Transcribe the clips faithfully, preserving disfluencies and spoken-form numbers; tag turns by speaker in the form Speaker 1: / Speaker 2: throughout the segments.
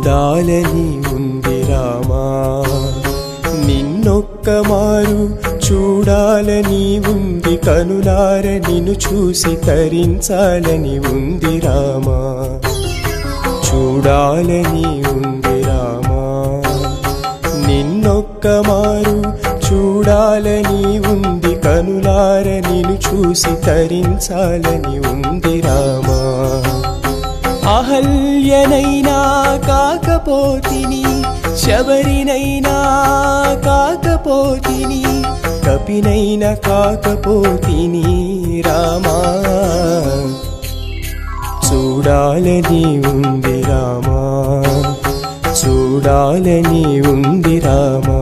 Speaker 1: చూడాలని ఉంది రామా నిన్నొక్క మారు చూడాలని ఉంది కనులార నిన్ను చూసి తరించాలని ఉంది రామా చూడాలని ఉంది రామా నిన్నొక్క మారు చూడాలని ఉంది కనులార నిన్ను చూసి తరించాలని ఉంది రామా అహల్యనైనా కాకపోతిని శబరినైనా కాకపోతిని కపినైనా కాకపోతిని రామా చూడాలని ఉంది రామా చూడాలని ఉంది రామా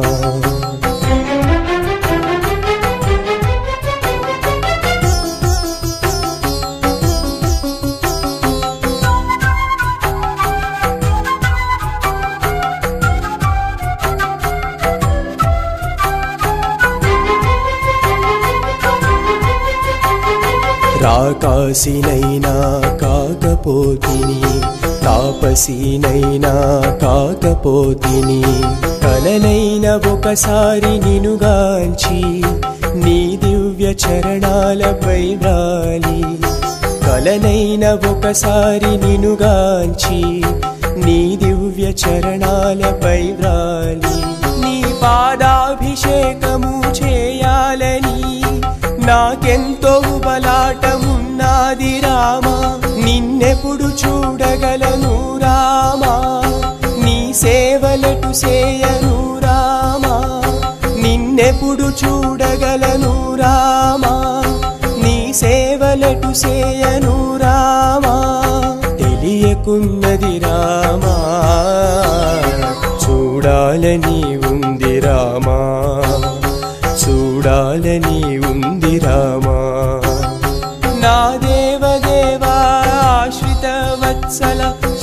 Speaker 1: రాకాసినైనా కాకపోతిని తాపసినైనా కాకపోతిని కలనైన ఒకసారి నినుగాంచి నీ దివ్య చరణాలపై వ్రాలి కలనైన ఒకసారి నినుగాంచి నీ దివ్య చరణాలపై వ్రాలి నీ పాదాభిషేకము చేయాలని నాకెంతో బలాటమున్నది రామా నిన్నెప్పుడు చూడగలను రామా నీ సేవలటు చేయను రామా నిన్నెప్పుడు చూడగలను రామా నీ సేవలటు చేయను రామా తెలియకున్నది రామా చూడాలని ఉంది రామా చూడాలని ఉంది రామా నా దేవదేవా ఆశ్రిత వత్సల